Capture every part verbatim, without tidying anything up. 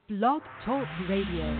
Blog Talk Radio.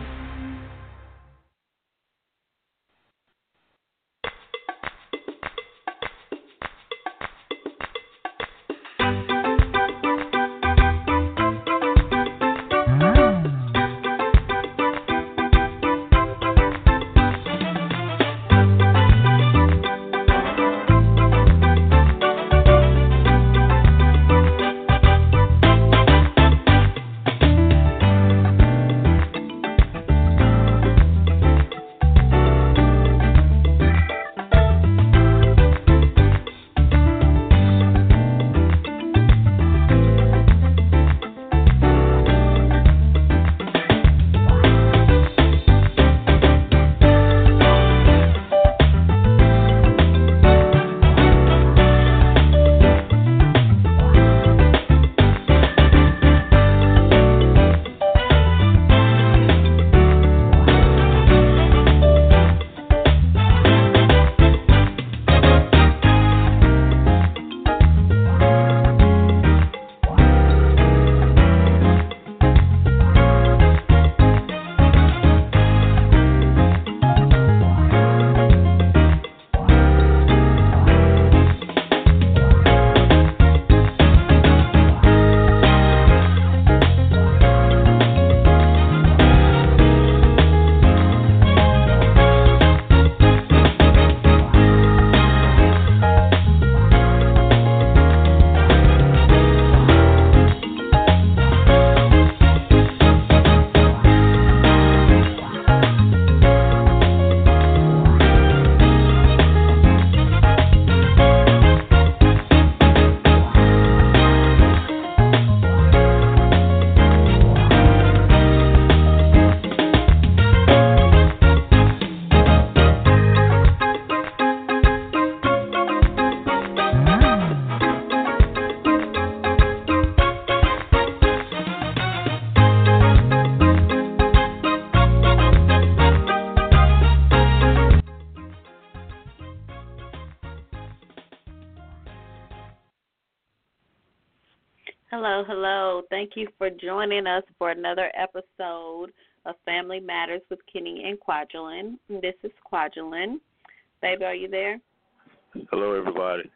Hello, hello. Thank you for joining us for another episode of Family Matters with Kenny and Kwajalein. This is Kwajalein. Baby, are you there? Hello, everybody.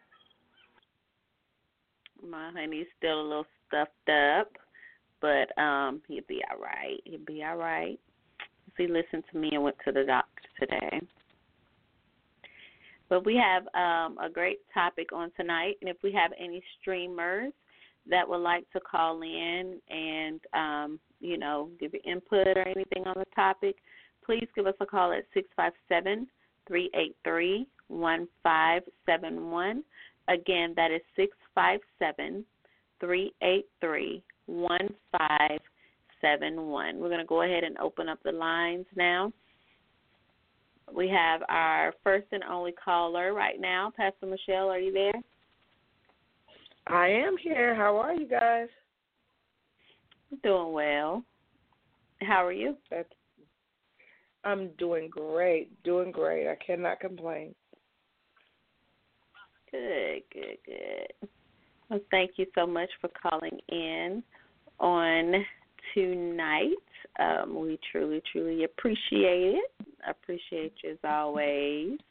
My honey's still a little stuffed up, but um, he'll be all right. He'll be all right. He listened to me and went to the doctor today. But we have um, a great topic on tonight, and if we have any streamers that would like to call in and, um, you know, give your input or anything on the topic, please give us a call at six five seven, three eight three, one five seven one. Again, that is six five seven, three eight three, one five seven one. We're going to go ahead and open up the lines now. We have our first and only caller right now. Pastor Michelle, are you there? I am here. How are you guys? Doing well. How are you? That's, I'm doing great. Doing great. I cannot complain. Good, good, good. Well, thank you so much for calling in on tonight. Um, we truly, truly appreciate it. Appreciate you as always.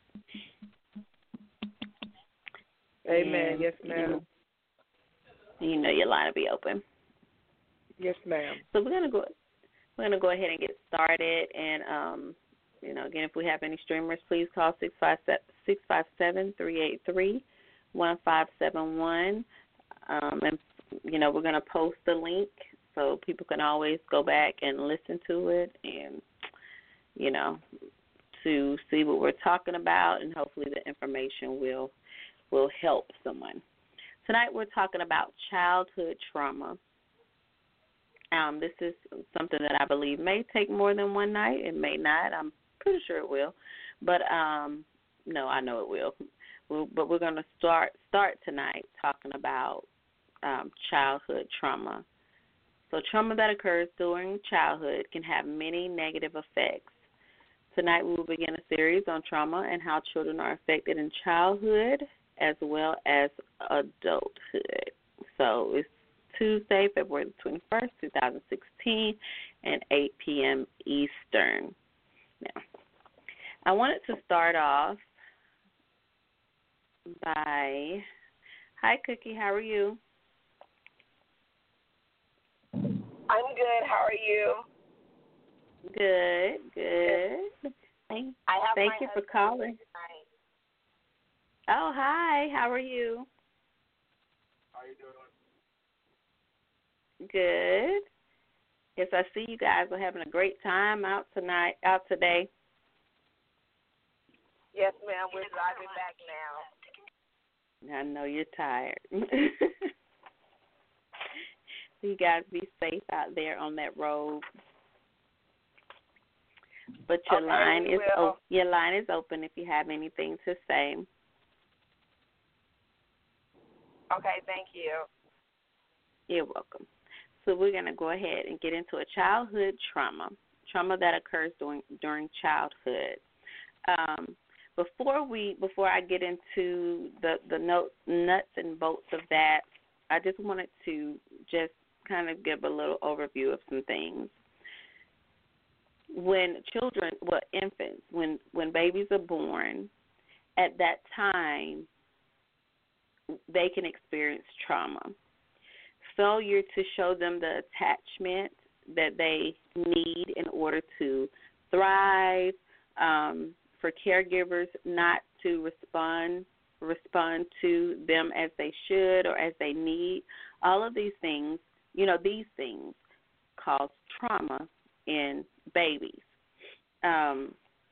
Amen. And, yes, ma'am. You know your line will be open. Yes, ma'am. So we're gonna go. We're gonna go ahead and get started. And um, you know, again, if we have any streamers, please call six five seven, three eight three, one five seven one. Um, and you know, we're gonna post the link so people can always go back and listen to it, and you know, to see what we're talking about, and hopefully the information will will help someone. Tonight we're talking about childhood trauma. Um, this is something that I believe may take more than one night. It may not. I'm pretty sure it will. But, um, no, I know it will. We'll but we're going to start start tonight talking about um, childhood trauma. So trauma that occurs during childhood can have many negative effects. Tonight we will begin a series on trauma and how children are affected in childhood as well as adulthood. So it's Tuesday, February twenty-first, twenty sixteen, and eight p.m. Eastern. Now, I wanted to start off by, hi, Cookie, how are you? I'm good. How are you? Good, good. Thank, I have thank my you for husband calling. tonight. Oh, hi. How are you? How you doing? Good. Yes, I see you guys are having a great time out tonight, out today. Yes, ma'am. We're driving back now. I know you're tired. You guys be safe out there on that road. But your Okay, line we is will. op- your line is open if you have anything to say. Okay, thank you. You're welcome. So we're going to go ahead and get into a childhood trauma, trauma that occurs during during childhood. Um, before we before I get into the the note, nuts and bolts of that, I just wanted to just kind of give a little overview of some things. When children, well, infants, when when babies are born, at that time, they can experience trauma. Failure to show them the attachment that they need in order to thrive, um, for caregivers not to respond respond to them as they should or as they need. All of these things, you know, these things cause trauma in babies. Um,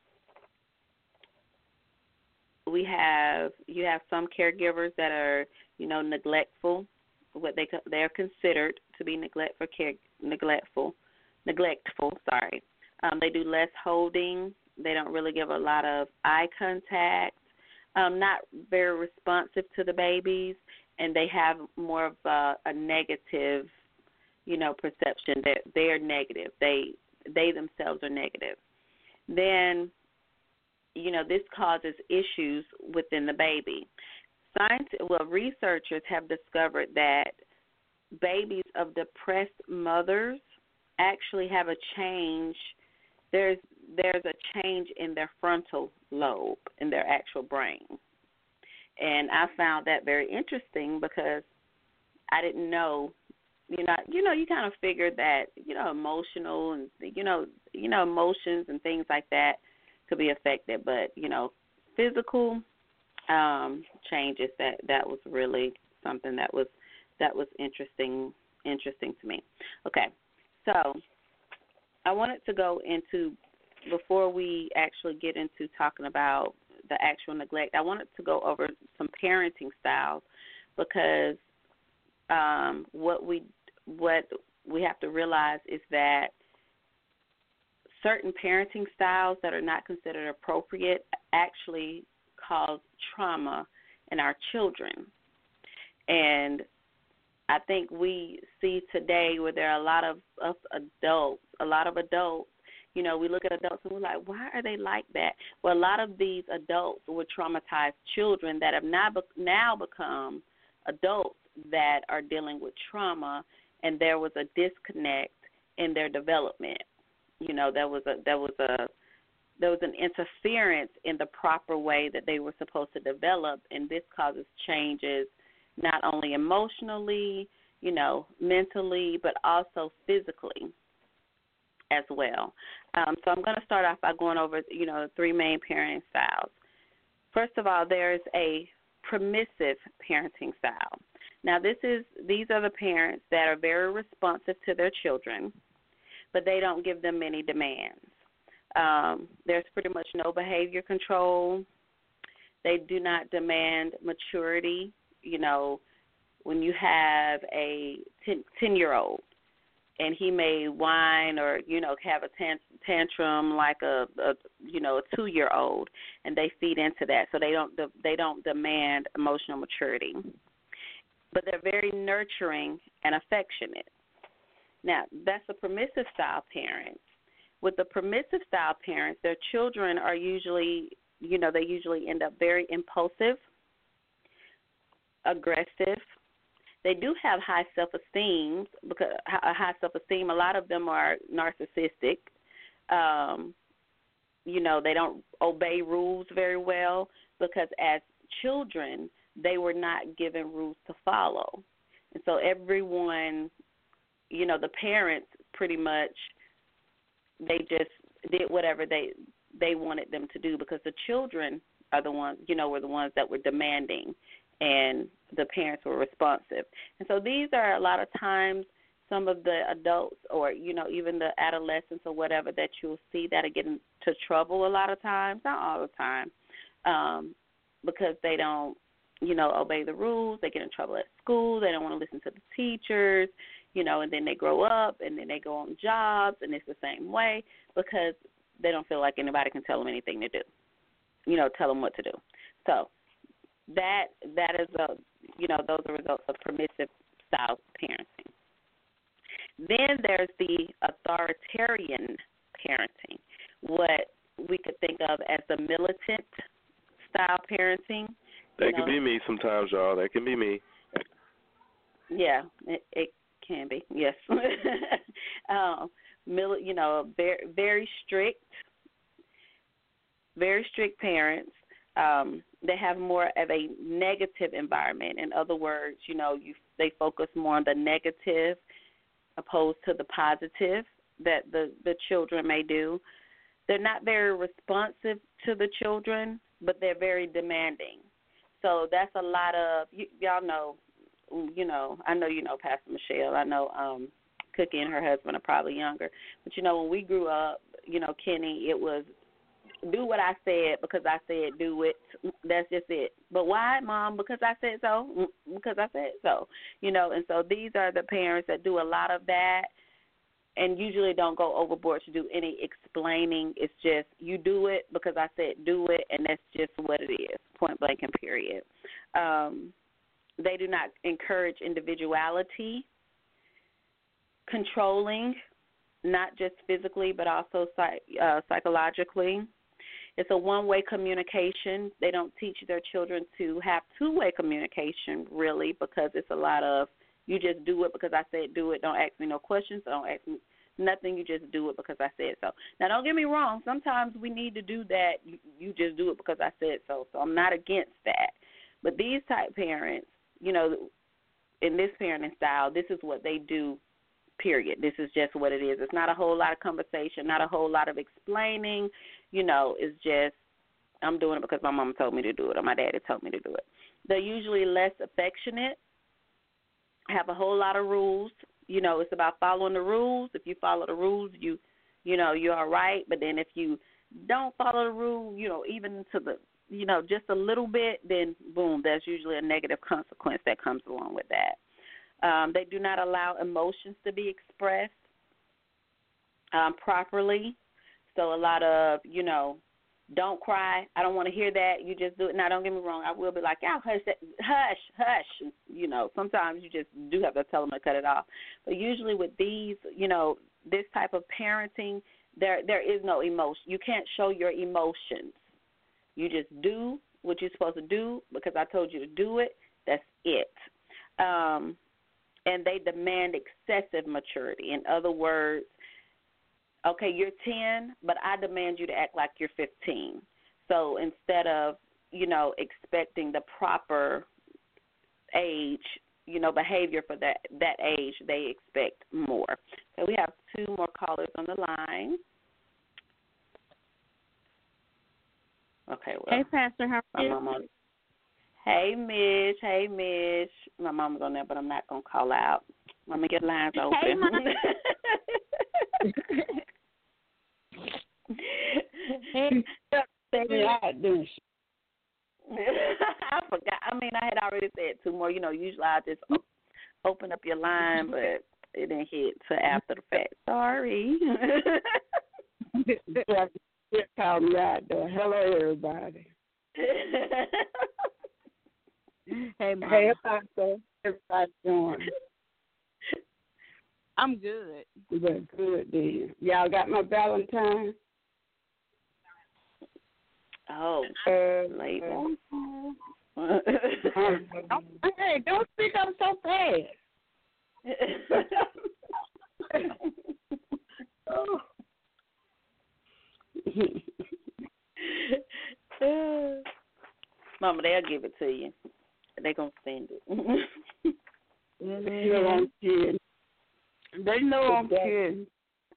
we have you have some caregivers that are, you know, neglectful. What they they are considered to be neglectful, care, neglectful, neglectful. Sorry, um, they do less holding. They don't really give a lot of eye contact. Um, not very responsive to the babies, and they have more of a, a negative, you know, perception. That they're negative. They they themselves are negative. Then, you know, this causes issues within the baby. Science, well, researchers have discovered that babies of depressed mothers actually have a change. There's there's a change in their frontal lobe in their actual brain, and I found that very interesting because I didn't know. You know, you know, you kind of figured that, you know, emotional and you know, you know, emotions and things like that could be affected, but you know, physical. Um, changes that that was really something that was that was interesting interesting to me. Okay, so I wanted to go into, before we actually get into talking about the actual neglect, I wanted to go over some parenting styles because um, what we what we have to realize is that certain parenting styles that are not considered appropriate actually cause trauma in our children. And I think we see today where there are a lot of, of adults, a lot of adults, you know, we look at adults and we're like, why are they like that? Well, a lot of these adults were traumatized children that have now, now become adults that are dealing with trauma, and there was a disconnect in their development. You know, there was a there was a there was an interference in the proper way that they were supposed to develop, and this causes changes not only emotionally, you know, mentally, but also physically as well. Um, so I'm going to start off by going over, you know, the three main parenting styles. First of all, there's a permissive parenting style. Now, this is these are the parents that are very responsive to their children, but they don't give them many demands. Um, there's pretty much no behavior control. They do not demand maturity. You know, when you have a ten-year-old and he may whine or, you know, have a tant- tantrum like a, a, you know, a two-year-old, and they feed into that. So they don't they don't demand emotional maturity. But they're very nurturing and affectionate. Now, that's a permissive style parent. With the permissive style parents, their children are usually, you know, they usually end up very impulsive, aggressive. they do have high self-esteem, because a high self-esteem, a lot of them are narcissistic. Um, you know, they don't obey rules very well because as children, they were not given rules to follow. And so everyone, you know, the parents pretty much, they just did whatever they they wanted them to do because the children are the ones, you know, were the ones that were demanding and the parents were responsive. And so these are a lot of times some of the adults or, you know, even the adolescents or whatever that you'll see that are getting into trouble a lot of times, not all the time, um, because they don't, you know, obey the rules. They get in trouble at school. They don't want to listen to the teachers, you know, and then they grow up and then they go on jobs and it's the same way because they don't feel like anybody can tell them anything to do, you know, tell them what to do. So that that is a, you know, those are results of permissive style parenting. Then there's the authoritarian parenting, what we could think of as the militant style parenting. That you can know. be me sometimes, y'all. That can be me. Yeah, it, it can be, yes. um, mil, you know, very, very strict, very strict parents. Um, they have more of a negative environment. In other words, you know, you they focus more on the negative opposed to the positive that the, the children may do. They're not very responsive to the children, but they're very demanding. So that's a lot of, y- y'all know, you know, I know you know Pastor Michelle. I know um, Cookie and her husband are probably younger. But, you know, when we grew up, you know, Kenny, it was do what I said because I said do it. That's just it. But why, Mom? Because I said so. Because I said so. You know, and so these are the parents that do a lot of that and usually don't go overboard to do any explaining. It's just you do it because I said do it, and that's just what it is, point blank and period. Um, they do not encourage individuality, controlling, not just physically but also psych, uh, psychologically. It's a one-way communication. They don't teach their children to have two-way communication, really, because it's a lot of you just do it because I said do it. Don't ask me no questions. Don't ask me nothing. You just do it because I said so. Now, don't get me wrong. Sometimes we need to do that. You, you just do it because I said so. So I'm not against that. But these type parents, you know, in this parenting style, this is what they do, period. This is just what it is. It's not a whole lot of conversation, not a whole lot of explaining. You know, it's just I'm doing it because my mama told me to do it or my daddy told me to do it. They're usually less affectionate, have a whole lot of rules. You know, it's about following the rules. If you follow the rules, you, you know, you're all right. But then if you don't follow the rule, you know, even to the, you know, just a little bit, then boom, there's usually a negative consequence that comes along with that. Um, they do not allow emotions to be expressed um, properly. So a lot of, you know, don't cry. I don't want to hear that. You just do it. Now, don't get me wrong. I will be like, oh, hush, hush, hush. You know, sometimes you just do have to tell them to cut it off. But usually with these, you know, this type of parenting, there there is no emotion. You can't show your emotions. You just do what you're supposed to do because I told you to do it. That's it. Um, and they demand excessive maturity. In other words, okay, you're ten, but I demand you to act like you're fifteen. So instead of, you know, expecting the proper age, you know, behavior for that, that age, they expect more. So we have two more callers on the line. Okay, well. Hey, Pastor, how are you? Mama, hey, Mish. Hey, Mish. My mama's on there, but I'm not going to call out. Let me get lines open. Hey, Mom. Hey, baby, I do. I forgot. I mean, I had already said two more. You know, usually I just o- open up your line, but it didn't hit till after the fact. Sorry. Just call me out there. Hello, everybody. Hey, Mom. Hey, Pastor. Everybody doing? I'm good. Good, good, then. Y'all got my Valentine? Oh, Uh, late. uh, Hey, don't speak up so fast. oh. Mama, they'll give it to you. They're going to send it. They know I'm kidding. They know I'm kidding.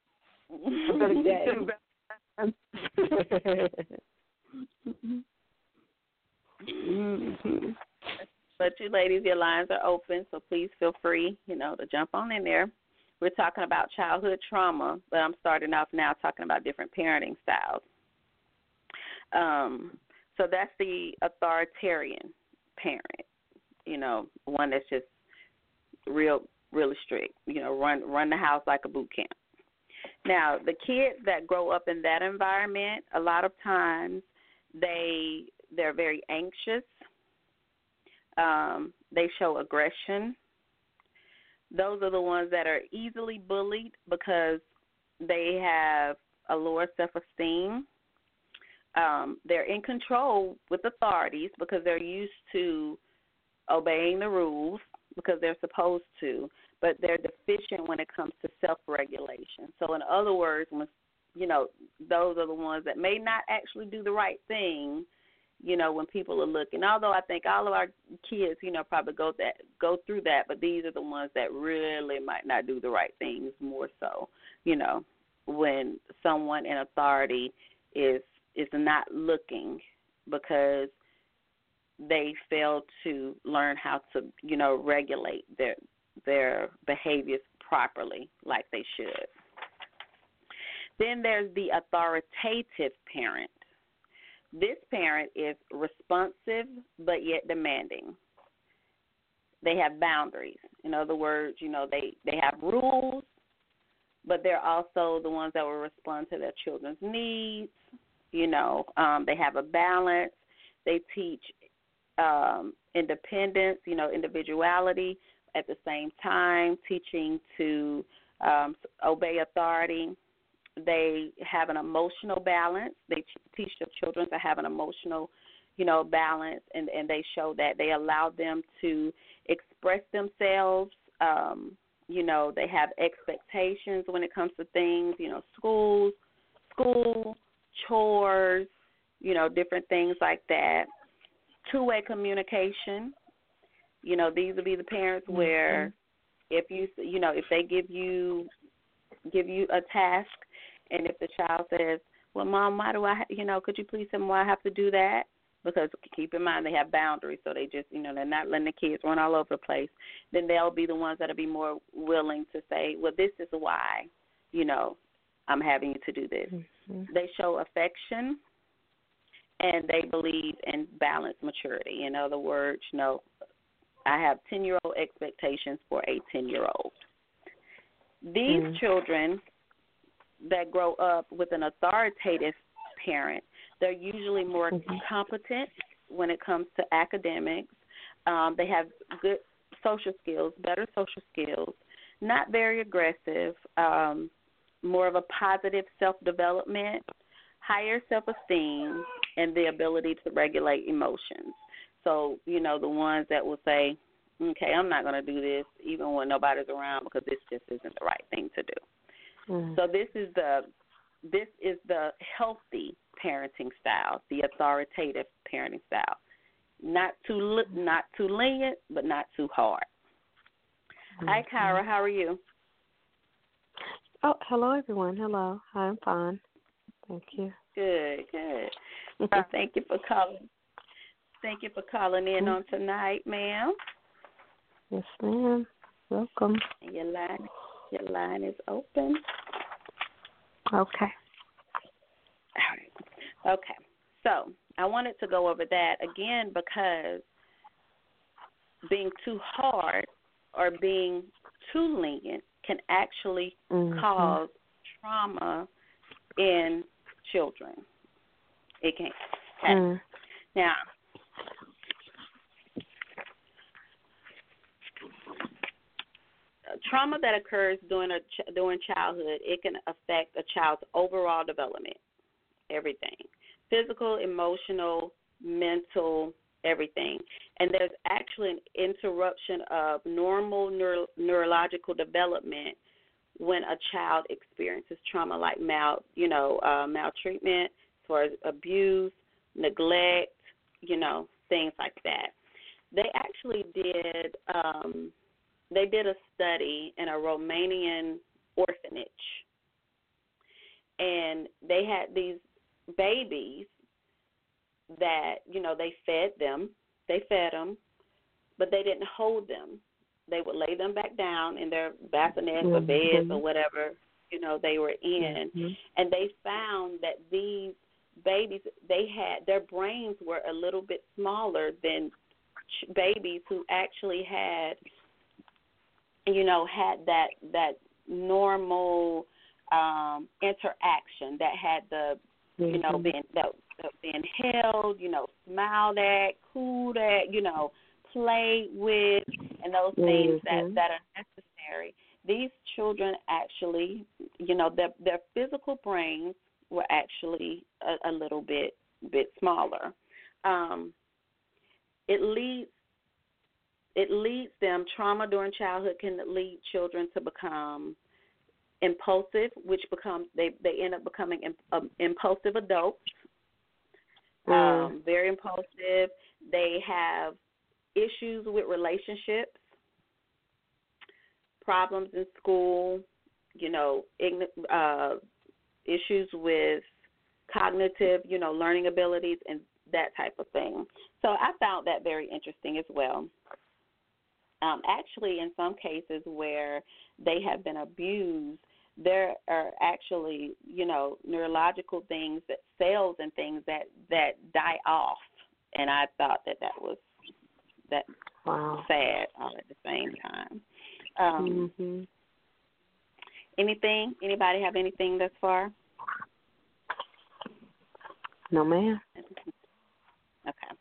But you ladies, your lines are open, so please feel free, you know, to jump on in there. We're talking about childhood trauma, but I'm starting off now talking about different parenting styles. Um, so that's the authoritarian parent, you know, one that's just real, really strict, you know, run run the house like a boot camp. Now, the kids that grow up in that environment, a lot of times they they're very anxious. Um, they show aggression. Those are the ones that are easily bullied because they have a lower self-esteem. Um, they're in control with authorities because they're used to obeying the rules because they're supposed to, but they're deficient when it comes to self-regulation. So in other words, when, you know, those are the ones that may not actually do the right thing, you know, when people are looking. Although I think all of our kids, you know, probably go that go through that, but these are the ones that really might not do the right things more so, you know, when someone in authority is is not looking because they fail to learn how to, you know, regulate their their behaviors properly like they should. Then there's the authoritative parent. This parent is responsive but yet demanding. They have boundaries. In other words, you know, they, they have rules, but they're also the ones that will respond to their children's needs. You know, um, they have a balance. They teach um, independence, you know, individuality at the same time, teaching to um, obey authority. They have an emotional balance. They teach their children to have an emotional, you know, balance, and, and they show that. They allow them to express themselves. Um, you know, they have expectations when it comes to things, you know, schools, school, chores, you know, different things like that. Two-way communication. You know, these will be the parents where if you, you know, if they give you give you a task, and if the child says, well, Mom, why do I, you know, could you please tell me why I have to do that? Because keep in mind they have boundaries, so they just, you know, they're not letting the kids run all over the place. Then they'll be the ones that will be more willing to say, well, this is why, you know, I'm having you to do this. Mm-hmm. They show affection, and they believe in balanced maturity. In other words, you know, I have ten-year-old expectations for a ten-year-old. These mm. children that grow up with an authoritative parent, they're usually more mm-hmm. competent when it comes to academics. Um, they have good social skills, better social skills, not very aggressive, um, more of a positive self-development, higher self-esteem, and the ability to regulate emotions. So, you know, the ones that will say, okay, I'm not going to do this even when nobody's around because this just isn't the right thing to do. Mm-hmm. So this is the this is the healthy parenting style, the authoritative parenting style. Not too not too lenient, but not too hard. Mm-hmm. Hi, Kyra. How are you? Oh, hello, everyone. Hello. Hi, I'm fine. Thank you. Good, good. uh, thank you for calling. Thank you for calling in on tonight, ma'am. Yes, ma'am. Welcome. Your line, your line is open. Okay. All right. Okay. So I wanted to go over that again because being too hard or being too lenient can actually mm-hmm. cause trauma in children. It can. Okay. Mm. Now, trauma that occurs during a ch- during childhood, it can affect a child's overall development, everything, physical, emotional, mental, everything. And there's actually an interruption of normal neuro- neurological development when a child experiences trauma like mal, you know, uh, maltreatment, as far as abuse, neglect, you know, things like that. They actually did um, they did a study in a Romanian orphanage, and they had these babies that, you know, they fed them, they fed them, but they didn't hold them. They would lay them back down in their bassinets mm-hmm. or beds or whatever, you know, they were in, mm-hmm. and they found that these babies, they had, their brains were a little bit smaller than ch- babies who actually had, you know, had that that normal um, interaction, that had the, mm-hmm. you know, being that, that being held, you know, smiled at, cooled at, you know, played with, and those things mm-hmm. that, that are necessary. These children actually, you know, their their physical brains were actually a, a little bit bit smaller. Um, it leads it leads them, trauma during childhood can lead children to become impulsive, which becomes, they, they end up becoming imp, um, impulsive adults, mm. um, very impulsive. They have issues with relationships, problems in school, you know, ign- uh, issues with cognitive, you know, learning abilities and that type of thing. So I found that very interesting as well. Um, actually, in some cases where they have been abused, there are actually, you know, neurological things, that cells and things that, that die off. And I thought that that was that wow. sad all at the same time. Um, mm-hmm. Anything? Anybody have anything thus far? No, ma'am. Okay.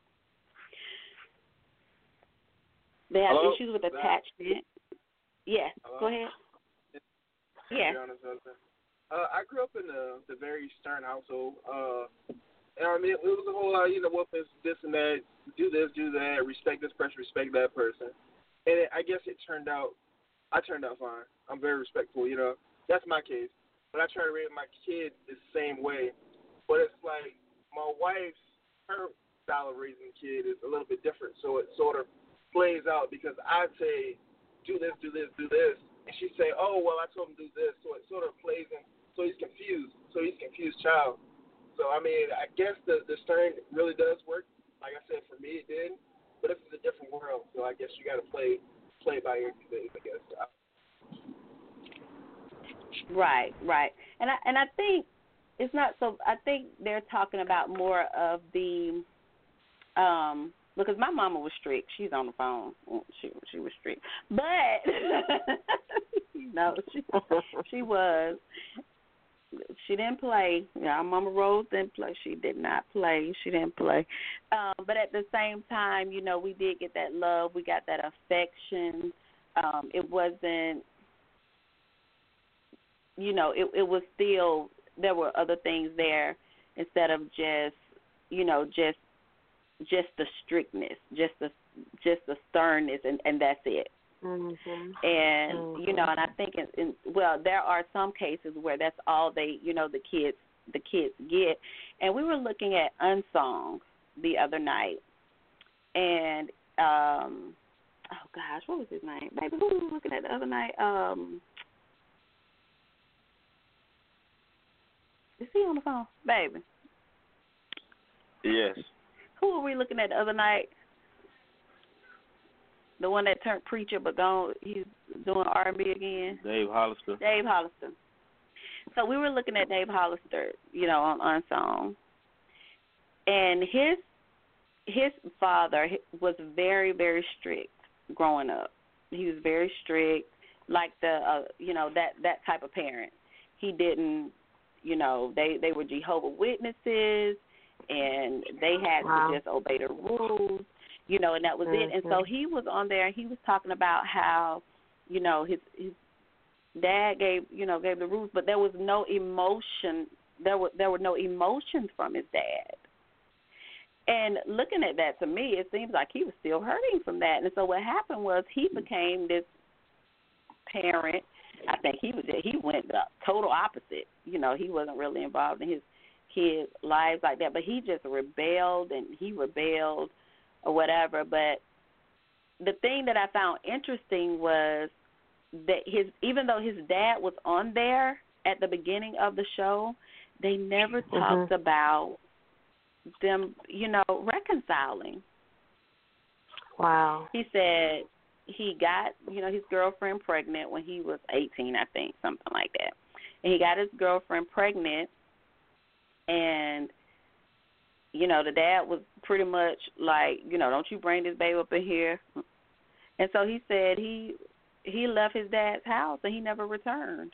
They have Hello? issues with attachment. Yes. Hello? Go ahead. Yes. Uh, I grew up in a, a very stern household. Uh, and I mean, it was a whole lot, you know, what is this and that, do this, do that, respect this person, respect that person. And it, I guess it turned out, I turned out fine. I'm very respectful, you know. That's my case. But I try to raise my kid the same way. But it's like my wife's, her style of raising a kid is a little bit different. So it sort of plays out because I say, do this, do this, do this. And she say, oh, well, I told him to do this. So it sort of plays in. So he's confused. So he's a confused child. So, I mean, I guess the, the stern really does work. Like I said, for me it did. But this is a different world. So I guess you got to play play by ear these days, I guess. Right, right. And I, and I think it's not so, I think they're talking about more of the, um, because my mama was strict. She's on the phone. She she was strict, but you know she she was. She didn't play. Yeah, Mama Rose didn't play. She did not play. She didn't play. Um, but at the same time, you know, we did get that love. We got that affection. Um, it wasn't, you know, it it was still, there were other things there instead of just, you know, just. just the strictness, just the just the sternness, and, and that's it. Mm-hmm. And mm-hmm. you know, and I think in, in well, there are some cases where that's all they, you know, the kids the kids get. And we were looking at Unsung the other night, and um, oh gosh, what was his name? Baby, who was we looking at the other night? Um, is he on the phone, baby? Yes. Who were we looking at the other night? The one that turned preacher, but gone, he's doing R and B again. Dave Hollister. Dave Hollister. So we were looking at Dave Hollister, you know, on Unsung, and his his father was very, very strict growing up. He was very strict, like the uh, you know that that type of parent. He didn't, you know, they they were Jehovah's Witnesses. And they had wow. to just obey the rules, you know, and that was mm-hmm. it. And so he was on there, and he was talking about how, you know, his his dad gave, you know, gave the rules, but there was no emotion. There were there were no emotions from his dad. And looking at that, to me, it seems like he was still hurting from that. And so what happened was he became this parent. I think he was he went the total opposite. You know, he wasn't really involved in his kids' lives like that, but he just rebelled and he rebelled or whatever. But the thing that I found interesting was that his even though his dad was on there at the beginning of the show, they never Mm-hmm. talked about them, you know, reconciling. Wow. He said he got, you know, his girlfriend pregnant when he was eighteen, I think, something like that. And he got his girlfriend pregnant, and, you know, the dad was pretty much like, you know, don't you bring this baby up in here. And so he said he he left his dad's house and he never returned.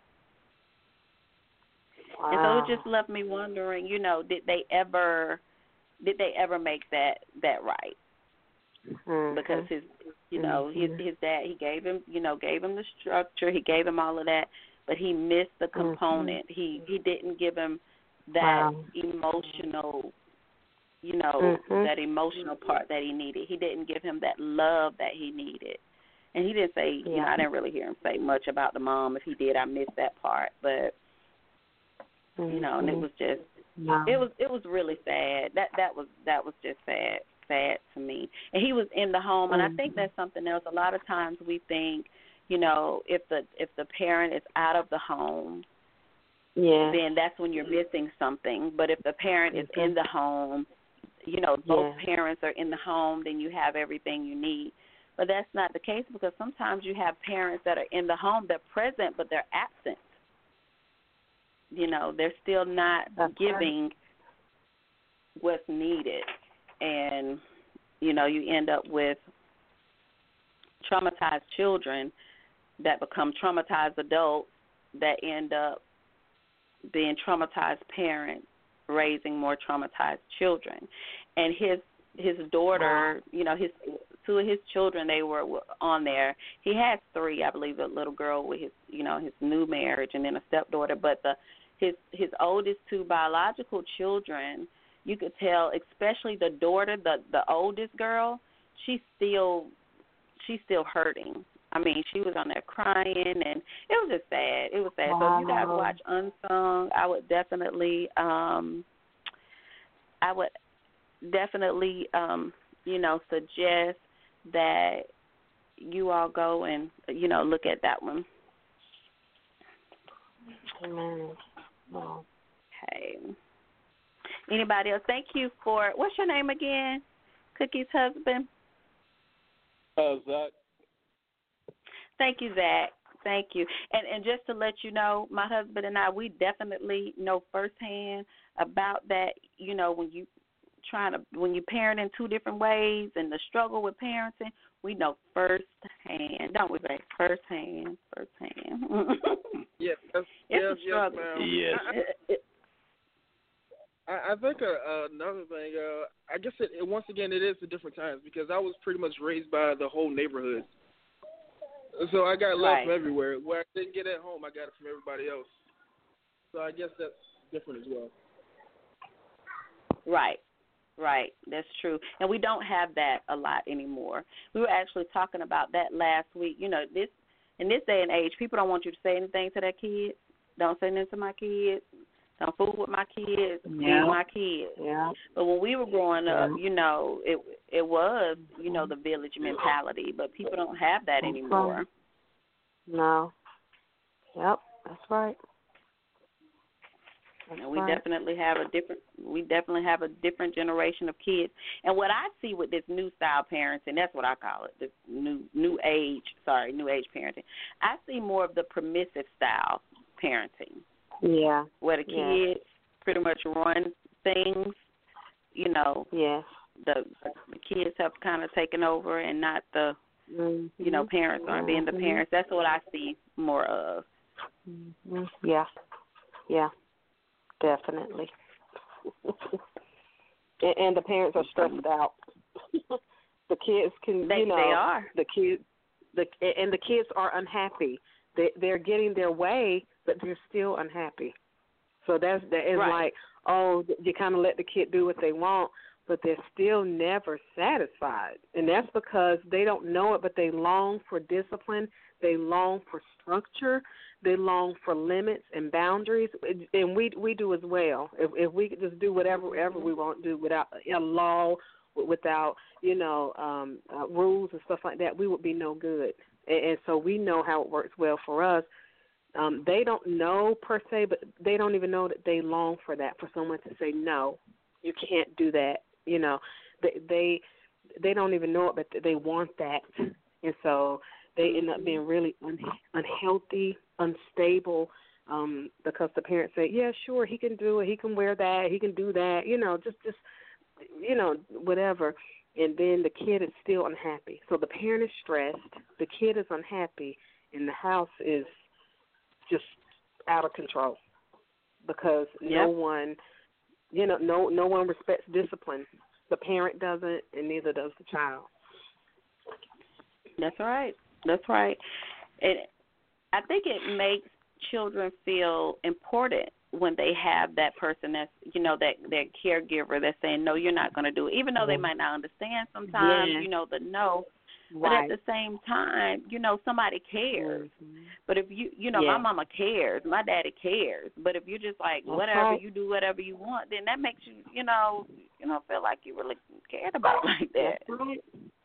Wow. And so it just left me wondering, you know, did they ever did they ever make that that right? Mm-hmm. Because his, you know, mm-hmm. his his dad, he gave him, you know, gave him the structure, he gave him all of that, but he missed the component. Mm-hmm. He he didn't give him that Wow. emotional, you know, Mm-hmm. that emotional part that he needed. He didn't give him that love that he needed. And he didn't say, Yeah. you know, I didn't really hear him say much about the mom. If he did, I missed that part. But Mm-hmm. you know, and it was just, wow. it was it was really sad. That that was that was just sad, sad to me. And he was in the home, and Mm-hmm. I think that's something else. A lot of times we think, you know, if the if the parent is out of the home, Yeah. then that's when you're missing something. But if the parent is Mhm. in the home, you know, both Yeah. parents are in the home, then you have everything you need. But that's not the case, because sometimes you have parents that are in the home, they're present, but they're absent. You know, they're still not That's giving right. what's needed. And, you know, you end up with traumatized children that become traumatized adults that end up being traumatized parents raising more traumatized children. And his his daughter, you know, his two of his children, they were on there. He has three, I believe, a little girl with his, you know, his new marriage, and then a stepdaughter. But the his his oldest two biological children, you could tell, especially the daughter, the the oldest girl, she's still she's still hurting. I mean, she was on there crying, and it was just sad. It was sad. Wow. So if you guys watch Unsung, I would definitely, um, I would definitely, um, you know, suggest that you all go and, you know, look at that one. Amen. Wow. Okay. Anybody else? Thank you for, what's your name again? Cookie's husband? Uh, Zach. Thank you, Zach. Thank you. And and just to let you know, my husband and I, we definitely know firsthand about that, you know, when you trying to when you parent in two different ways and the struggle with parenting, we know firsthand, don't we, babe? Firsthand, firsthand. Yes, yes, It's yes, a yes, struggle. ma'am. Yes. I, I think uh, uh, another thing, uh, I guess it, it, once again, it is the different times, because I was pretty much raised by the whole neighborhood. So I got love Right. from everywhere. Where I didn't get at home, I got it from everybody else. So I guess that's different as well. Right, right. That's true. And we don't have that a lot anymore. We were actually talking about that last week. You know, this in this day and age, people don't want you to say anything to their kids. Don't say anything to my kids. Don't fool with my kids. Yeah. Fool my kids. Yeah. But when we were growing up, Yeah. you know, it it was, you know, the village mentality. But people don't have that anymore. No. Yep, that's right. That's And we right. definitely have a different we definitely have a different generation of kids. And what I see with this new style parenting, that's what I call it, this new new age, sorry, new age parenting. I see more of the permissive style parenting, Yeah. where the Yeah. kids pretty much run things, you know, Yes. the, the kids have kind of taken over and not the, Mm-hmm. you know, parents aren't being the parents. That's what I see more of. Mm-hmm. Yeah. Yeah. Definitely. and, and the parents are stressed out. The kids can, They, you know, they are. the kids, the and the kids are unhappy. They they're getting their way, but they're still unhappy. So that's that is Right. like, oh, you kind of let the kid do what they want, but they're still never satisfied. And that's because they don't know it, but they long for discipline. They long for structure. They long for limits and boundaries, and we we do as well. If, if we could just do whatever, whatever we want to do without a law, without, you know, um, uh, rules and stuff like that, we would be no good. And, and so we know how it works well for us. Um, they don't know per se, but they don't even know that they long for that, for someone to say, no, you can't do that. You know, they they, they don't even know it, but they want that. And so they end up being really un- unhealthy, unstable, um, because the parents say, yeah, sure, he can do it. He can wear that. He can do that. You know, just, just you know, whatever. And then the kid is still unhappy. So the parent is stressed. The kid is unhappy. And the house is just out of control because yep. no one, you know, no no one respects discipline. The parent doesn't, and neither does the child. That's right. That's right. It, I think it makes children feel important when they have that person that's, you know, that that caregiver that's saying, no, you're not going to do it, even though they might not understand sometimes, yeah. you know, the no. But right. at the same time, you know, somebody cares. Mm-hmm. But if you, you know, yeah. my mama cares, my daddy cares. But if you're just like, that's whatever, right. you do whatever you want, then that makes you, you know, you don't feel like you really cared about like that. That's right.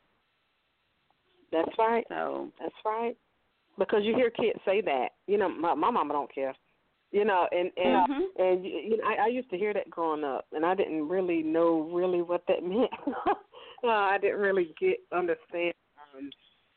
That's right. So that's right. Because you hear kids say that, you know, my my mama don't care, you know, and and mm-hmm. and you know, I, I used to hear that growing up, and I didn't really know really what that meant. uh, I didn't really get understand. Um,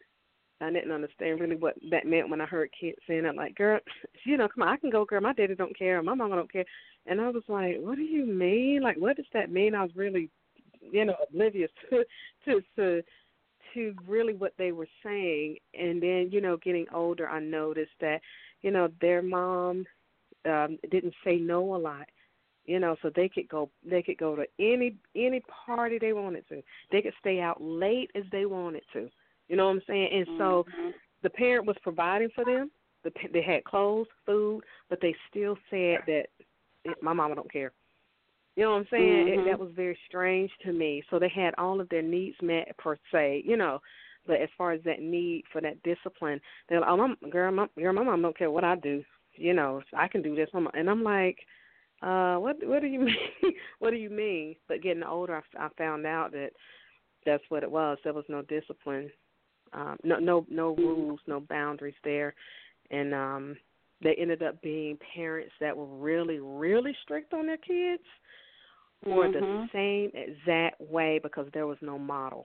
I didn't understand really what that meant when I heard kids saying that. Like, girl, you know, come on, I can go, girl. My daddy don't care, my mama don't care, and I was like, what do you mean? Like, what does that mean? I was really, you know, oblivious to to. to to really what they were saying. And then, you know, getting older, I noticed that, you know, their mom um, didn't say no a lot, you know, so they could go they could go to any any party they wanted to. They could stay out late as they wanted to. You know what I'm saying? And mm-hmm. so the parent was providing for them. The, they had clothes, food, but they still said that my mama don't care. You know what I'm saying? Mm-hmm. It, that was very strange to me. So they had all of their needs met per se, you know. But as far as that need for that discipline, they're like, oh, my, girl, my, girl, my mom don't care what I do. You know, I can do this. And I'm like, uh, what What do you mean? What do you mean? But getting older, I, I found out that that's what it was. There was no discipline, um, no no no rules, no boundaries there. And um, they ended up being parents that were really, really strict on their kids. For mm-hmm. the same exact way because there was no model,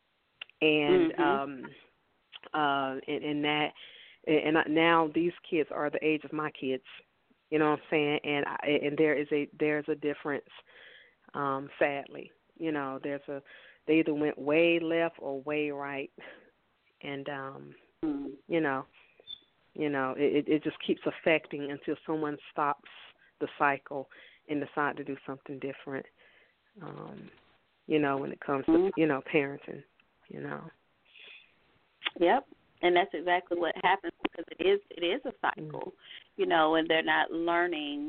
and mm-hmm. um, uh, and, and that, and now these kids are the age of my kids, you know what I'm saying, and I, and there is a there's a difference, um, sadly, you know, there's a they either went way left or way right, and um, mm-hmm. you know, you know, it it just keeps affecting until someone stops the cycle and decide to do something different, um, you know, when it comes to, mm-hmm. you know, parenting, you know. Yep, and that's exactly what happens because it is it is a cycle, mm-hmm. you know, and they're not learning,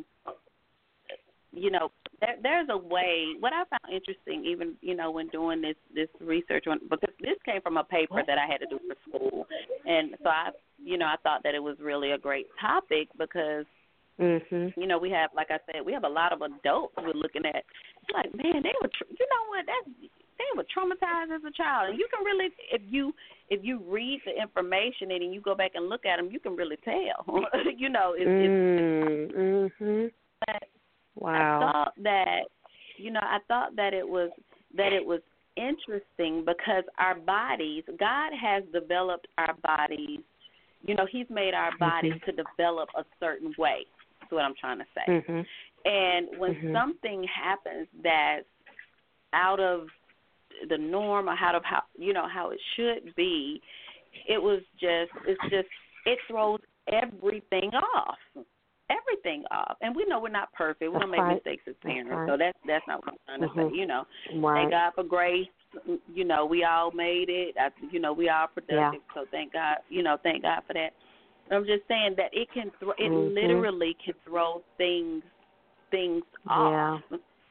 you know, there, there's a way, what I found interesting even, you know, when doing this, this research, on, because this came from a paper that I had to do for school, and so I, you know, I thought that it was really a great topic because, mm-hmm. you know, we have, like I said, we have a lot of adults we're looking at. It's like, man, they were, tra- you know what, that's, they were traumatized as a child. And you can really, if you if you read the information and you go back and look at them, you can really tell. you know, it's, it's mm-hmm. but wow. I thought that, you know, I thought that it was that it was interesting because our bodies, God has developed our bodies. You know, He's made our bodies mm-hmm. to develop a certain way. That's what I'm trying to say. Mm-hmm. And when mm-hmm. something happens that's out of the norm or out of how, you know, how it should be, it was just, it's just, it throws everything off. Everything off. And we know we're not perfect. We don't make right. mistakes as parents. Right. So that's that's not what I'm trying to mm-hmm. say, you know. Right. Thank God for grace. You know, we all made it. I, you know, we all productive. Yeah. So thank God, you know, thank God for that. I'm just saying that it can throw, it mm-hmm. literally can throw things things yeah. off.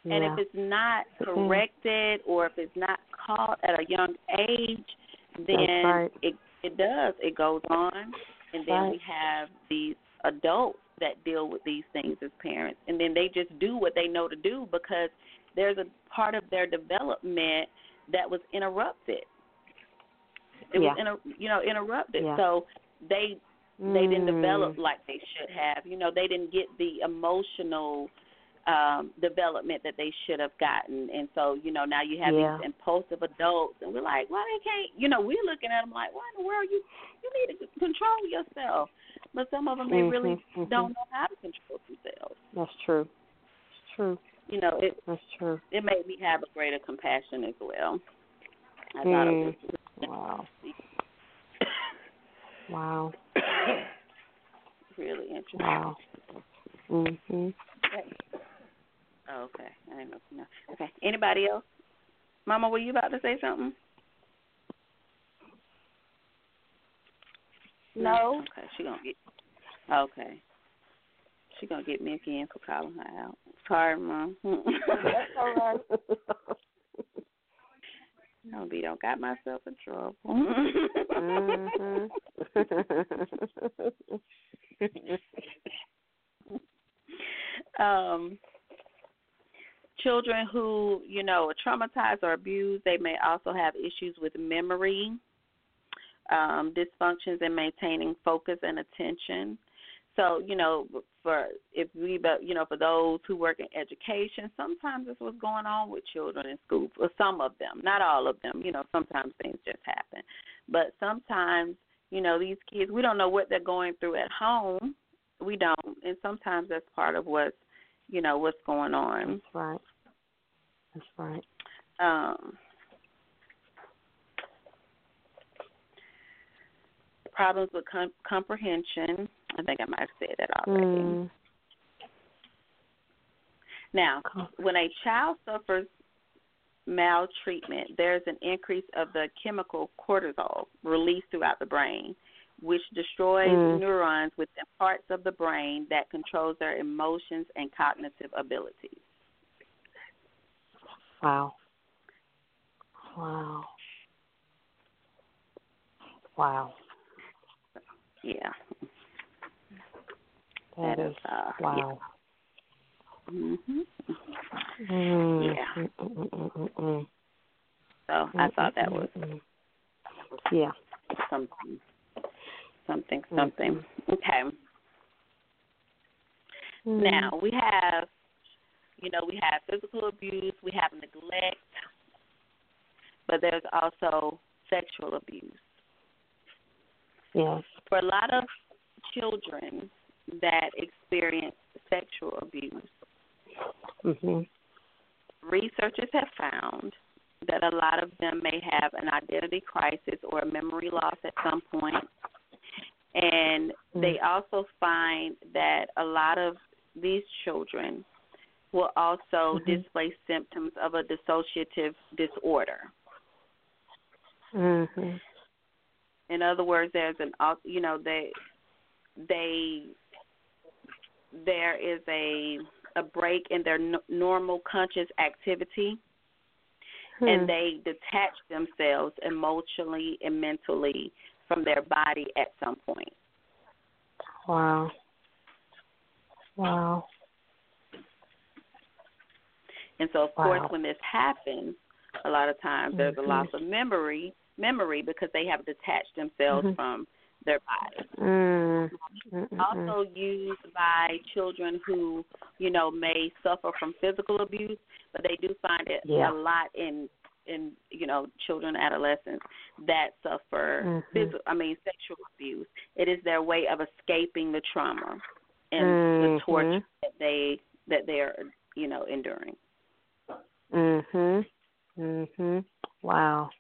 Yeah. And if it's not corrected or if it's not caught at a young age, then right. it it does. It goes on, and then right. we have these adults that deal with these things as parents, and then they just do what they know to do because there's a part of their development that was interrupted. It yeah. was inter, you know interrupted, yeah. so they mm. they didn't develop like they should have. You know, they didn't get the emotional um, development that they should have gotten, and so you know now you have yeah. these impulsive adults, and we're like, why they can't? You know, we're looking at them like, why in the world you you need to control yourself? But some of them they mm-hmm, really mm-hmm. don't know how to control themselves. That's true. It's true. You know, it That's true. It made me have a greater compassion as well. I mm. thought it was wow. wow. really interesting. Wow. Mhm. Okay. Oh, okay. I didn't know. No. Okay. Anybody else? Mama, were you about to say something? No. Okay. She gonna get. Okay. She gonna get me again for calling her out. Sorry, Mom. That's all right. No, B don't got myself in trouble. mm-hmm. um, children who, you know, are traumatized or abused, they may also have issues with memory, um, dysfunctions in maintaining focus and attention. So, you know, for if we, you know, for those who work in education, sometimes this is what's going on with children in school. For some of them, not all of them. You know, sometimes things just happen, but sometimes, you know, these kids, we don't know what they're going through at home. We don't, and sometimes that's part of what's, you know, what's going on. That's right. That's right. Um, problems with com- comprehension. I think I might have said that already. Mm. Now, when a child suffers maltreatment, there's an increase of the chemical cortisol released throughout the brain, which destroys mm. neurons within parts of the brain that controls their emotions and cognitive abilities. Wow. Wow. Wow. Yeah. That, that is, uh, wow. Yeah. Mhm. Mm. Yeah. Mm-mm-mm-mm. So I thought that was yeah something, something, something. Mm-hmm. Okay. Mm. Now we have, you know, we have physical abuse, we have neglect, but there's also sexual abuse. Yes. For a lot of children that experience sexual abuse, mm-hmm. researchers have found that a lot of them may have an identity crisis or a memory loss at some point. And mm-hmm. they also find that a lot of these children will also mm-hmm. display symptoms of a dissociative disorder. Mm-hmm. In other words, there's an, you know, they, they, there is a a break in their n- normal conscious activity, hmm. and they detach themselves emotionally and mentally from their body at some point. Wow. Wow. And so, of wow. course, when this happens, a lot of times there's mm-hmm. a loss of memory, memory because they have detached themselves mm-hmm. from their body. Mm-hmm. Also used by children who, you know, may suffer from physical abuse, but they do find it yeah. a lot in, in you know, children and adolescents that suffer, mm-hmm. physical, I mean, sexual abuse. It is their way of escaping the trauma and mm-hmm. the torture that they that they are, you know, enduring. Mhm. Mhm. Wow.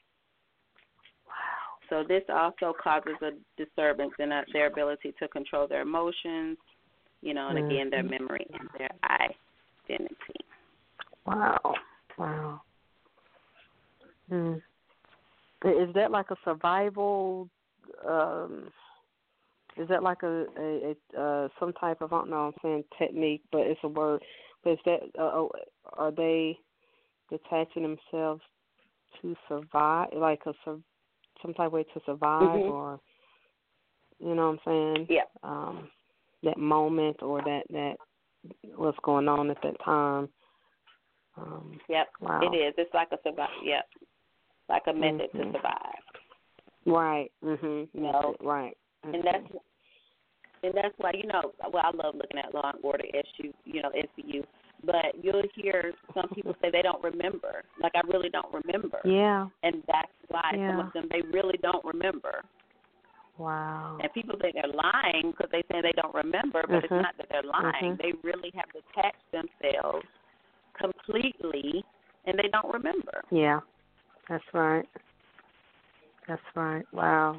So this also causes a disturbance in uh, their ability to control their emotions, you know, and mm-hmm. again, their memory and their identity. Wow. Wow. Hmm. Is that like a survival, um, is that like a, a, a uh, some type of, I don't know I'm saying technique, but it's a word Is that uh, are they detaching themselves to survive, like a some type of way to survive, mm-hmm. or you know what I'm saying? Yeah. Um, that moment or that that what's going on at that time. Um, yep. Wow. It is. It's like a survive. Yep. Like a method mm-hmm. to survive. Right. Mhm. You know. Right. Mm-hmm. And that's and that's why you know. Well, I love looking at Law and Order S U. You know, S V U. But you'll hear some people say they don't remember. Like, I really don't remember. Yeah. And that's why yeah. some of them, they really don't remember. Wow. And people think they're lying because they say they don't remember, but mm-hmm. it's not that they're lying. Mm-hmm. They really have detached themselves completely, and they don't remember. Yeah, that's right. That's right. Wow.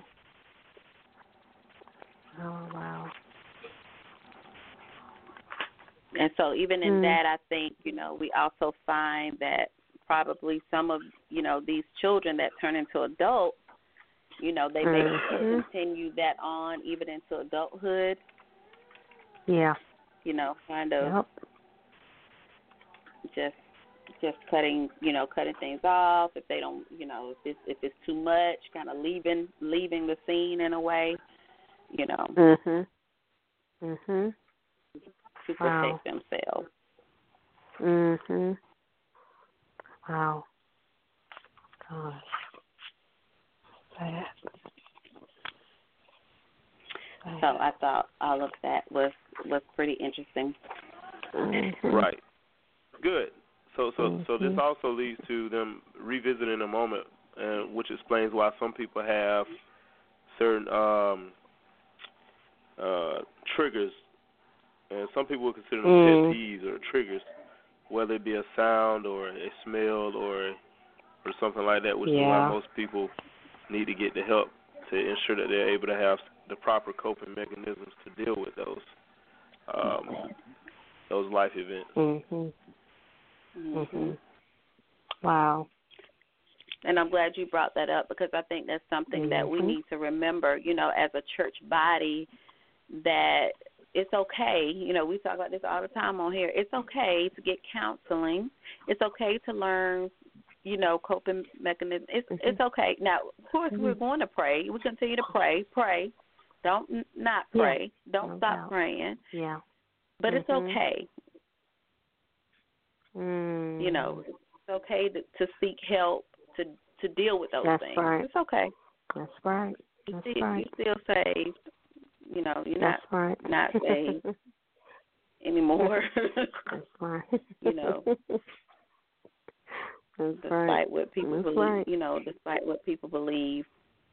Oh, wow. And so even in mm. that, I think, you know, we also find that probably some of, you know, these children that turn into adults, you know, they may mm-hmm. continue that on even into adulthood. Yeah. You know, kind of yep. just just cutting, you know, cutting things off if they don't, you know, if it's if it's too much, kind of leaving leaving the scene in a way, you know. Mhm. Mhm. To wow. protect themselves. Mhm. Wow. Gosh. Sad. Sad. So I thought all of that was was pretty interesting. Mm-hmm. Right. Good. So so mm-hmm. so this also leads to them revisiting a moment, uh, which explains why some people have certain um, uh, triggers, and some people would consider them mm. pet peeves or triggers, whether it be a sound or a smell or or something like that, which yeah. is why most people need to get the help to ensure that they're able to have the proper coping mechanisms to deal with those um, those life events. Mhm. Mhm. Wow. And I'm glad you brought that up because I think that's something mm-hmm. that we need to remember, you know, as a church body, that it's okay. You know, we talk about this all the time on here. It's okay to get counseling. It's okay to learn, you know, coping mechanisms. It's mm-hmm. it's okay. Now, of course, mm-hmm. we're going to pray. We continue to pray. Pray. Don't n- not pray. Yeah. Don't no stop doubt. praying. Yeah. But mm-hmm. it's okay. Mm. You know, it's okay to, to seek help to to deal with those That's things. Right. It's okay. That's right. That's you still, right. You're still saved. You know, you're That's not right. not saved anymore. That's right. You know, That's despite right. what people That's believe. Right. You know, despite what people believe.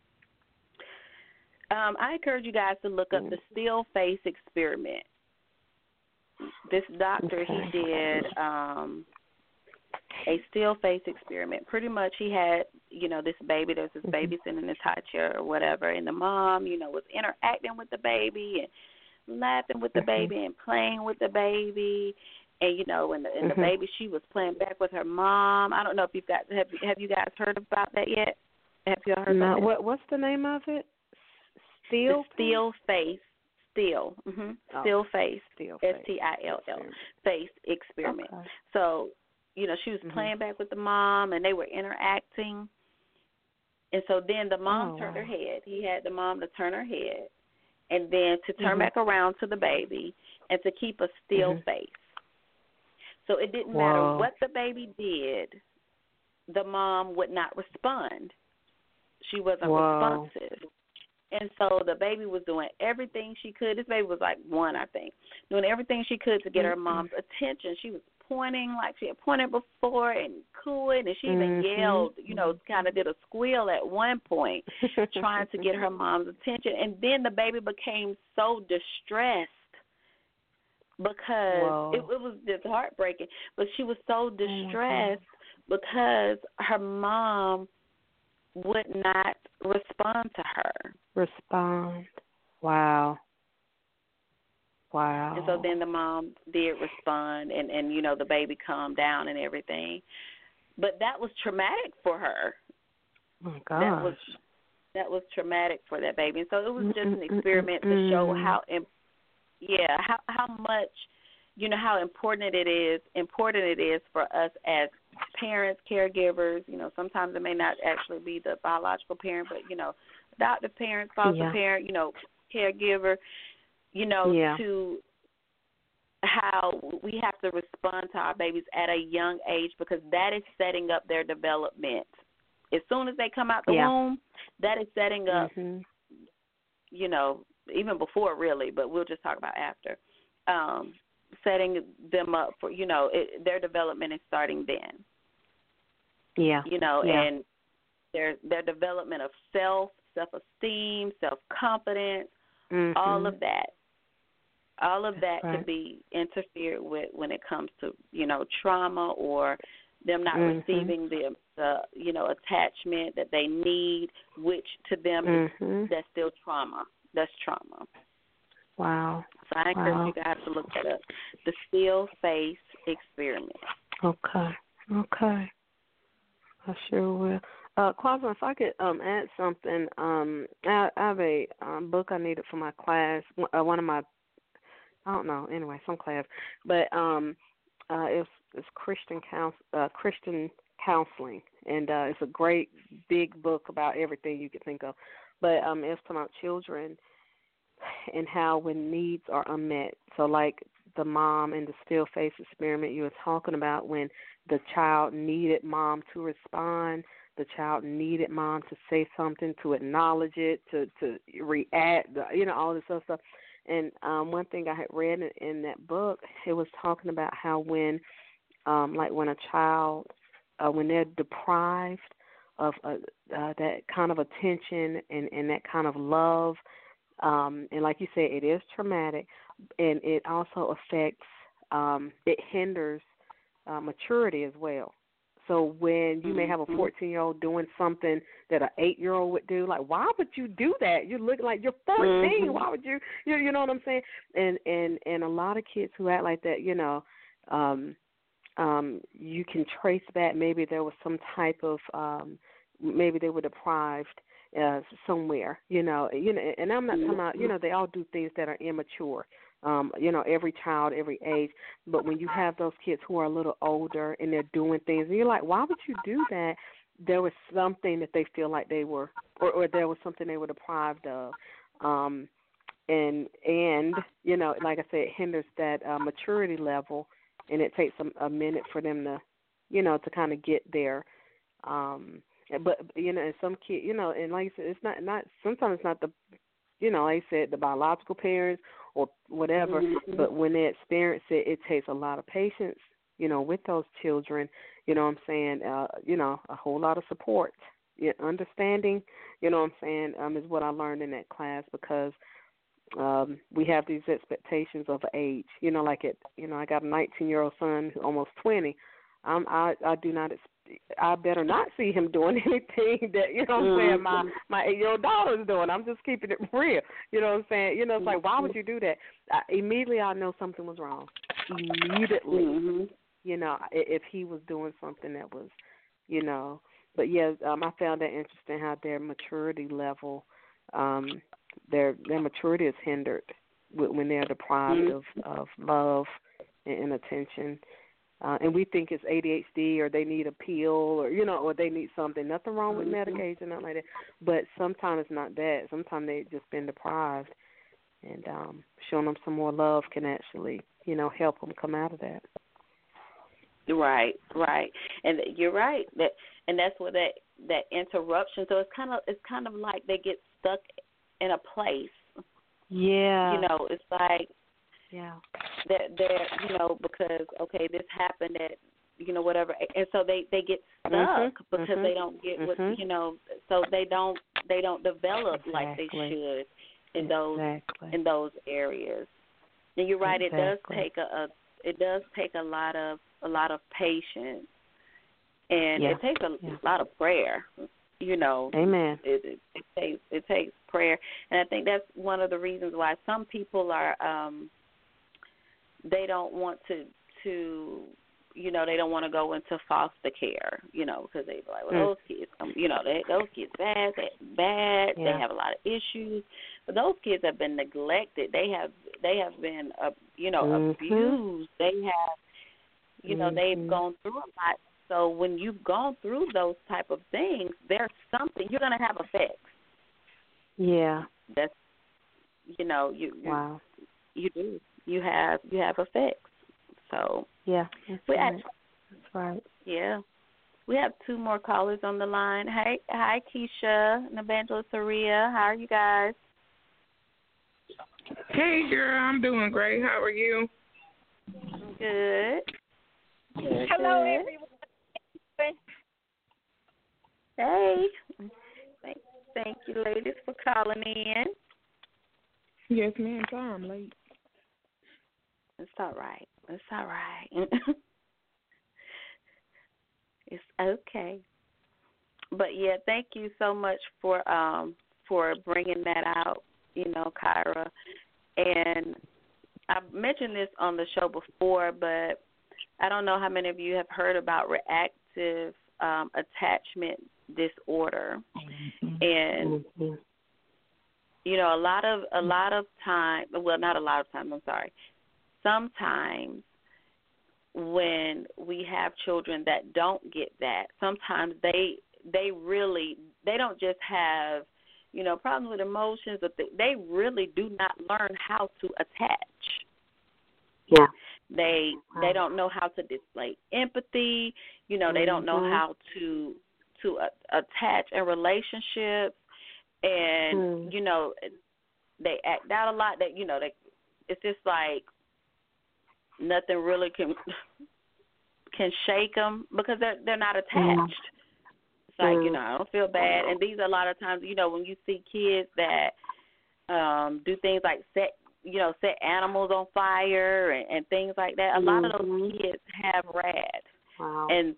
Um, I encourage you guys to look up the still face experiment. This doctor, okay. he did um, a still face experiment. Pretty much he had, you know, this baby, there's this baby sitting in this high chair or whatever, and the mom, you know, was interacting with the baby and laughing with the baby and playing with the baby. And, you know, and the, and the mm-hmm. baby, she was playing back with her mom. I don't know if you've got, have, have you guys heard about that yet? Have you heard no, about that? What, what's the name of it? Still? The still face. Still, mm-hmm. oh, still face, still S T I L L, face experiment. Okay. So, you know, she was mm-hmm. playing back with the mom, and they were interacting. And so then the mom oh, turned wow. her head. He had the mom to turn her head, and then to turn mm-hmm. back around to the baby and to keep a still mm-hmm. face. So it didn't Whoa. matter what the baby did, the mom would not respond. She wasn't Whoa. responsive. And so the baby was doing everything she could. This baby was like one, I think, doing everything she could to get her mom's attention. She was pointing like she had pointed before and cooing, and she even mm-hmm. yelled, you know, kind of did a squeal at one point, trying to get her mom's attention. And then the baby became so distressed because it, it was just heartbreaking. But she was so distressed oh because her mom would not respond to her. Respond. Wow. Wow. And so then the mom did respond, and, and, you know, the baby calmed down and everything. But that was traumatic for her. Oh, my gosh. That was, that was traumatic for that baby. And so it was just an experiment to show how, yeah, how, how much you know, how important it is, important it is for us as parents, caregivers. You know, sometimes it may not actually be the biological parent, but, you know, adoptive parent, foster yeah. parent, you know, caregiver, you know, yeah. to how we have to respond to our babies at a young age, because that is setting up their development. As soon as they come out the yeah. womb, that is setting up, mm-hmm. you know, even before really, but we'll just talk about after, um, setting them up for, you know, it, their development is starting then. Yeah. You know, yeah. and their their development of self, self-esteem, self-confidence, mm-hmm. all of that. All of that right. can be interfered with when it comes to, you know, trauma or them not mm-hmm. receiving the, the, you know, attachment that they need, which to them mm-hmm. is, that's still trauma. That's trauma. Wow. So I encourage wow. you guys to look that up. The Still Face Experiment. Okay. Okay. I sure will. Uh, Quasar, if I could um, add something, um, I, I have a um, book I needed for my class. Uh, one of my, I don't know, anyway, some class, but um, uh, it's it's Christian counsel, uh, Christian counseling, and uh, it's a great big book about everything you could think of. But um, it's about children and how when needs are unmet. So like the mom in the Still Face Experiment you were talking about, when the child needed mom to respond, the child needed mom to say something, to acknowledge it, to, to react, you know, all this other stuff. And um, one thing I had read in, in that book, it was talking about how when, um, like when a child, uh, when they're deprived of uh, uh, that kind of attention and, and that kind of love, um, and like you said, it is traumatic, and it also affects, um, it hinders uh, maturity as well. So when you may have a fourteen-year-old doing something that an eight-year-old would do, like, why would you do that? You're looking like you're fourteen. Mm-hmm. Why would you, you? You know what I'm saying? And and and a lot of kids who act like that, you know, um, um, you can trace back. Maybe there was some type of, um, maybe they were deprived uh, somewhere. You know, you know. And I'm not talking about, you know, they all do things that are immature. Um, you know, every child, every age. But when you have those kids who are a little older and they're doing things, and you're like, why would you do that? There was something that they feel like they were, or, or there was something they were deprived of. Um, and, and you know, like I said, it hinders that uh, maturity level, and it takes a, a minute for them to, you know, to kind of get there. Um, but, you know, and some kids, you know, and like I said, it's not, not sometimes it's not the, you know, like I said, the biological parents or whatever, mm-hmm. but when they experience it, it takes a lot of patience, you know, with those children, you know what I'm saying, uh, you know, a whole lot of support, yeah, understanding, you know what I'm saying, um, is what I learned in that class, because um, we have these expectations of age, you know, like it, you know, I got a nineteen-year-old son, who's almost twenty. Um, I, I do not expect, I better not see him doing anything that, you know what I'm mm-hmm. saying, my, my eight-year-old daughter's doing. I'm just keeping it real. You know what I'm saying? You know, it's like, why would you do that? I, immediately I know something was wrong. Immediately, mm-hmm. you know, if he was doing something that was, you know. But, yeah, um, I found that interesting how their maturity level, um, their their maturity is hindered when they're deprived mm-hmm. of, of love and, and attention. Uh, and we think it's A D H D or they need a pill or, you know, or they need something. Nothing wrong with medication, nothing like that. But sometimes it's not that. Sometimes they've just been deprived. And um, showing them some more love can actually, you know, help them come out of that. Right, right. And you're right. That and that's where that, that interruption. So it's kind of it's kind of like they get stuck in a place. Yeah. You know, it's like, yeah, that they're, you know, because, okay, this happened at, you know, whatever. And so they, they get stuck mm-hmm. because mm-hmm. they don't get what, mm-hmm. you know, so they don't, they don't develop exactly. like they should in those, exactly. in those areas. And you're right, exactly. it does take a, a, it does take a lot of, a lot of patience, and yeah. it takes a yeah. lot of prayer. You know, amen. It, it, it takes, it takes prayer. And I think that's one of the reasons why some people are, um, they don't want to, to, you know, they don't want to go into foster care, you know, because they be like, well, mm. those kids, um, you know, they, those kids bad, they bad, yeah. they have a lot of issues. But those kids have been neglected. They have, they have been, uh, you know, mm-hmm. abused. They have, you know, mm-hmm. they've gone through a lot. So when you've gone through those type of things, there's something you're going to have effects. Yeah. That's, you know, you you, wow. you do. You have you have effects. So yeah, that's we right. actually, that's right. Yeah. We have two more callers on the line. Hey, hi, Keisha and Evangelist Saria. How are you guys? Hey, girl, I'm doing great. How are you? Good. Good. Hello, good. everyone. Hey. Thank, thank you, ladies, for calling in. Yes, ma'am. Sorry I'm late. It's all right. It's all right. It's okay. But yeah, thank you so much for um for bringing that out, you know, Kyra. And I've mentioned this on the show before, but I don't know how many of you have heard about reactive um, attachment disorder. Mm-hmm. And mm-hmm. you know, a lot of a lot of time, well, not a lot of time, I'm sorry. Sometimes when we have children that don't get that, sometimes they they really they don't just have, you know, problems with emotions, but they, they really do not learn how to attach. Yeah. They they don't know how to display empathy. You know, they don't know mm-hmm. how to to uh, attach in relationships, and mm. you know, they act out a lot. That you know, they it's just like nothing really can can shake them because they're they're not attached. Mm. It's like, mm. you know, I don't feel bad. And these are a lot of times, you know, when you see kids that um, do things like set, you know, set animals on fire and, and things like that. A mm-hmm. lot of those kids have R A D. Wow. And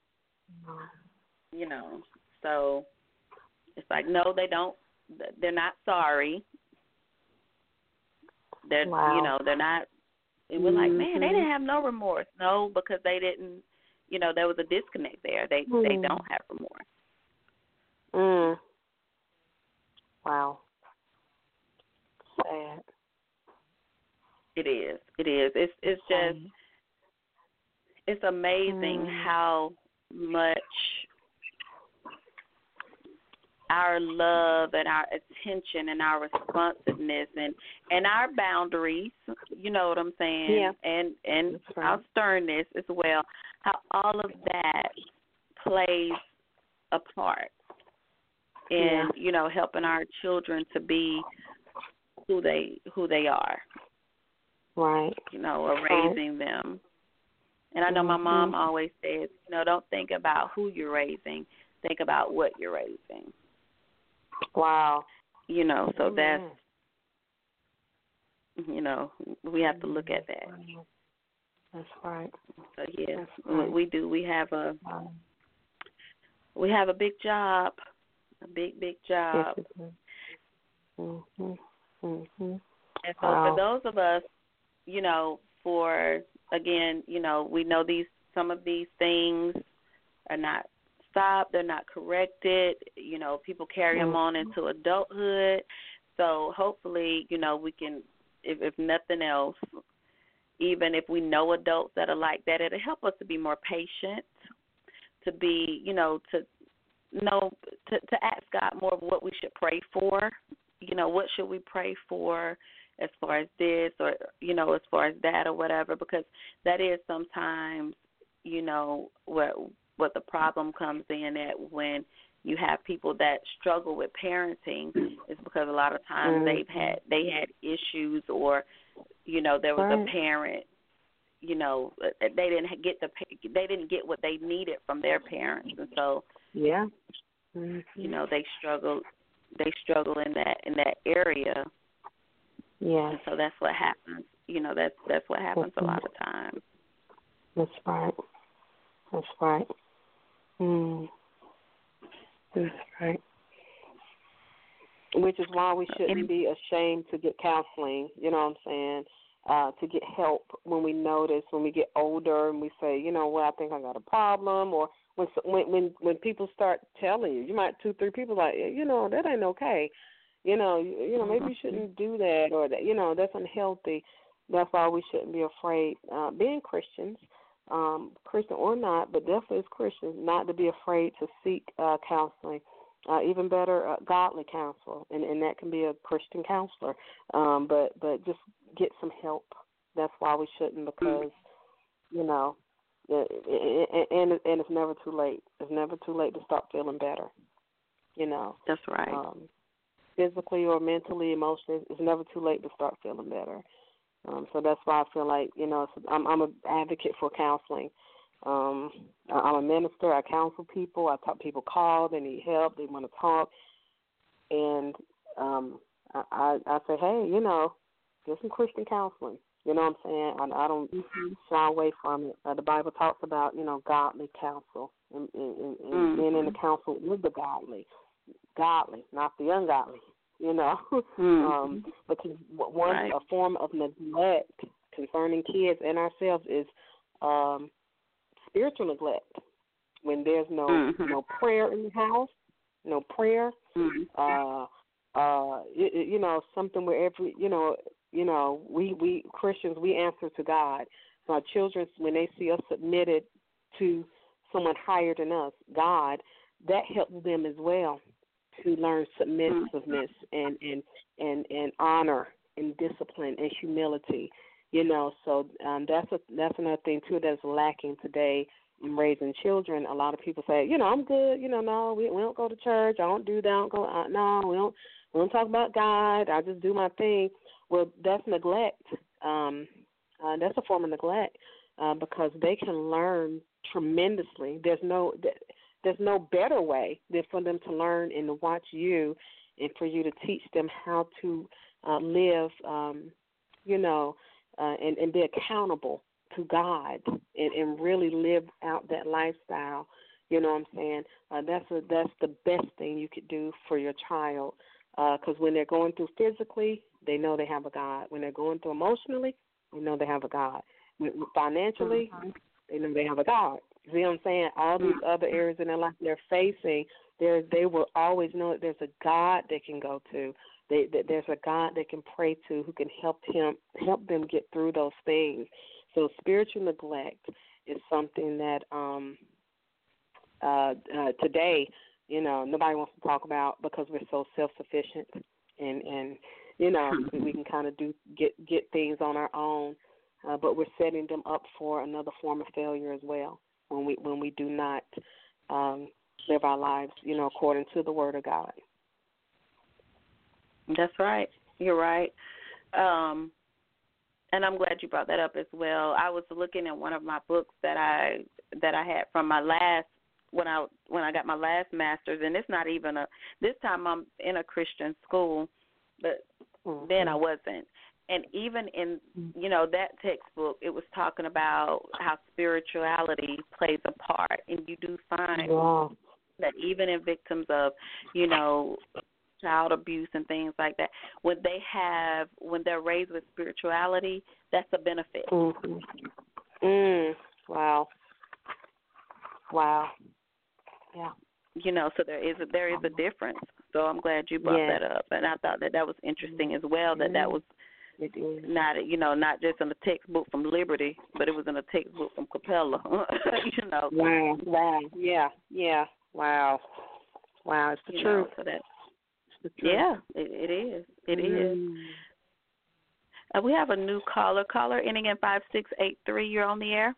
you know, so it's like, no, they don't. They're not sorry. They're, wow. you know, they're not. And we're like, man, they didn't have no remorse. No, because they didn't, you know, there was a disconnect there. They mm. they don't have remorse. Mm. Wow. Sad. It is. It is. It's it's just, it's amazing mm. how much our love and our attention and our responsiveness and, and our boundaries, you know what I'm saying, yeah. and, and right. our sternness as well, how all of that plays a part in, yeah. you know, helping our children to be who they who they are. Right. You know, or raising right. them. And I know mm-hmm. my mom always says, you know, don't think about who you're raising, think about what you're raising. Wow. You know, so mm-hmm. that's, you know, we have to look at that. That's right. So yeah, That's right. we do. We have a we have a big job, a big big job. Yes, mhm. Mhm. And so wow. for those of us, you know, for again, you know, we know these some of these things are not stopped, they're not corrected. You know, people carry mm-hmm. them on into adulthood. So hopefully, you know, we can, if, if nothing else, even if we know adults that are like that, it'll help us to be more patient, to be, you know, to know, to, to ask God more of what we should pray for. You know, what should we pray for as far as this or, you know, as far as that or whatever, because that is sometimes, you know, what what the problem comes in at when you have people that struggle with parenting is because a lot of times mm-hmm. they've had they had issues or, you know, there was right. a parent, you know, they didn't get the they didn't get what they needed from their parents, and so yeah, mm-hmm. you know, they struggle they struggle in that in that area. Yeah. And so that's what happens. You know, that's that's what happens mm-hmm. a lot of times. That's right. That's right. Mm. That's right. Which is why we shouldn't be ashamed to get counseling, you know what I'm saying, uh, to get help when we notice, when we get older and we say, you know, well, I think I got a problem, or when when when, when people start telling you, you might two, three people like, you know, that ain't okay. you know, you, you know, maybe you shouldn't do that, or that, you know, that's unhealthy. That's why we shouldn't be afraid. Uh, being Christians, um, Christian or not, but definitely as Christians, not to be afraid to seek uh, counseling. Uh, even better, uh, godly counsel, and, and that can be a Christian counselor. Um, but but just get some help. That's why we shouldn't, because you know, and and, and it's never too late. It's never too late to start feeling better. You know, that's right. Um, physically or mentally, emotionally, it's never too late to start feeling better. Um, so that's why I feel like, you know, I'm, I'm an advocate for counseling. Um, I'm a minister. I counsel people. I talk people call. They need help. They want to talk. And um, I, I, I say, hey, you know, get some Christian counseling. You know what I'm saying? I, I don't mm-hmm. shy away from it. Uh, the Bible talks about, you know, godly counsel. And, and, and mm-hmm. being in the counsel with the godly. Godly, not the ungodly. You know, mm-hmm. um, because one right. a form of neglect concerning kids and ourselves is um, spiritual neglect. When there's no mm-hmm. no prayer in the house, no prayer, mm-hmm. uh, uh, it, you know, something where every you know, you know, we we Christians we answer to God. So our children, when they see us submitted to someone higher than us, God, that helps them as well to learn submissiveness and, and, and, and honor and discipline and humility, you know. So um, that's a, that's another thing, too, that's lacking today in raising children. A lot of people say, you know, I'm good. You know, no, we, we don't go to church. I don't do that. I don't go, uh, no, we don't, we don't talk about God. I just do my thing. Well, that's neglect. Um, uh, that's a form of neglect uh, because they can learn tremendously. There's no... Th- There's no better way than for them to learn and to watch you and for you to teach them how to uh, live, um, you know, uh, and, and be accountable to God and, and really live out that lifestyle. You know what I'm saying? Uh, that's a, that's the best thing you could do for your child because uh, when they're going through physically, they know they have a God. When they're going through emotionally, they know they have a God. When, financially, mm-hmm. they know they have a God. See what I'm saying? All these other areas in their life they're facing, they they will always know that there's a God they can go to. They, that there's a God they can pray to who can help him help them get through those things. So spiritual neglect is something that um, uh, uh, today, you know, nobody wants to talk about because we're so self-sufficient and and you know we can kind of do get get things on our own, uh, but we're setting them up for another form of failure as well. When we when we do not um, live our lives, you know, according to the Word of God. That's right. You're right. Um, and I'm glad you brought that up as well. I was looking at one of my books that I that I had from my last when I when I got my last master's, and it's not even a. This time I'm in a Christian school, but mm-hmm. then I wasn't. And even in, you know, that textbook, it was talking about how spirituality plays a part. And you do find yeah. that even in victims of, you know, child abuse and things like that, when they have, when they're raised with spirituality, that's a benefit. Mm-hmm. Mm. Wow. Wow. Yeah. You know, so there is a, there is a difference. So I'm glad you brought yeah. that up. And I thought that that was interesting as well, that that was, It is. Not, you know, not just in a textbook from Liberty, but it was in a textbook from Capella. you know. Wow, wow, yeah, yeah, wow, wow. It's the you truth. Know, so that, it's the truth. Yeah, it, it is. It mm. is. Uh, we have a new caller. Caller ending in five six eight three. You're on the air.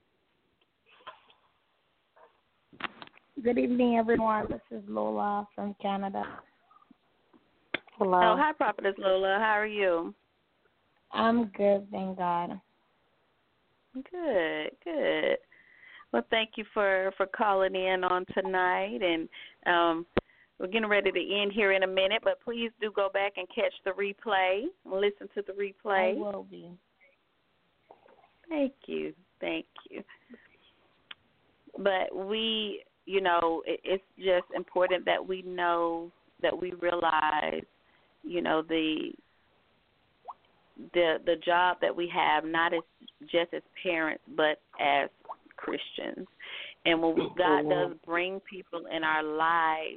Good evening, everyone. This is Lola from Canada. Hello. Oh, hi, Prophetess Lola. How are you? I'm good, thank God. Good, good. Well, thank you for, for calling in on tonight, and um, we're getting ready to end here in a minute, but please do go back and catch the replay, listen to the replay. I will be. Thank you, thank you. But we, you know, it, it's just important that we know, that we realize, you know, the the the job that we have, not as just as parents, but as Christians. And when God does bring people in our lives,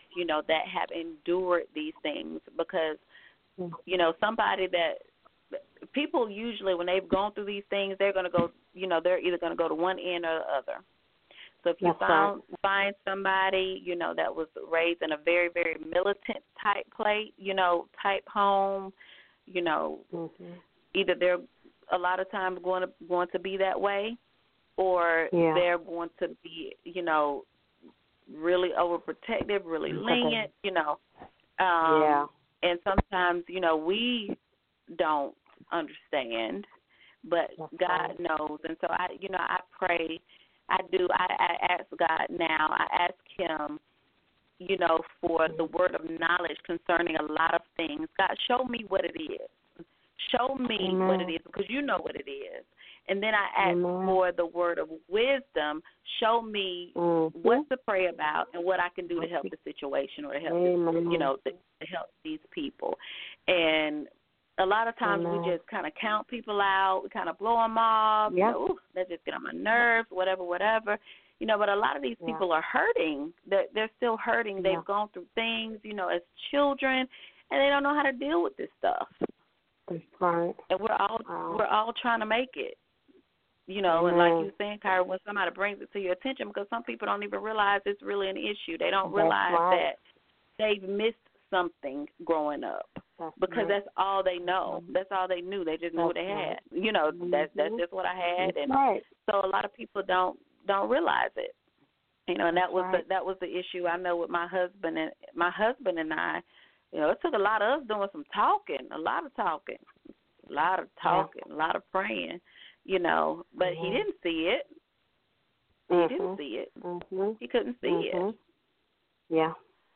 you know, that have endured these things because, you know, somebody that people usually when they've gone through these things, they're going to go, you know, they're either going to go to one end or the other. So if you That's found, right. find somebody, you know, that was raised in a very, very militant type place, you know, type home, you know, mm-hmm. either they're a lot of times going to going to be that way, or yeah. they're going to be, you know, really overprotective, really lenient, you know. Um, yeah. And sometimes, you know, we don't understand, but That's God right. knows. And so I, you know, I pray. I do. I, I ask God now. I ask Him, you know, for the word of knowledge concerning a lot of things. God, show me what it is. Show me Amen. what it is, because you know what it is. And then I ask Amen. for the word of wisdom. Show me mm-hmm. what to pray about and what I can do to help the situation or to help, this, you know, to, to help these people. And a lot of times Amen. we just kind of count people out. We kind of blow them off. Yep. You know, ooh, that just get on my nerves, whatever, whatever. You know, but a lot of these yeah. people are hurting. They're, they're still hurting. Yeah. They've gone through things, you know, as children, and they don't know how to deal with this stuff. That's right. And we're all wow. we're all trying to make it. You know, Amen. and like you were saying, Kyra, when somebody brings it to your attention, because some people don't even realize it's really an issue. They don't That's realize right. that they've missed something growing up. That's because right. that's all they know. That's all they knew. They just knew what they right. had. You know, mm-hmm. that's that's just what I had, that's and right. so a lot of people don't don't realize it. You know, and that that's was right. the, that was the issue I know with my husband and my husband and I. You know, it took a lot of us doing some talking, a lot of talking, a lot of talking, yeah. a lot of praying. You know, but mm-hmm. he didn't see it. He mm-hmm. didn't see it. Mm-hmm. He couldn't see mm-hmm. it. Yeah.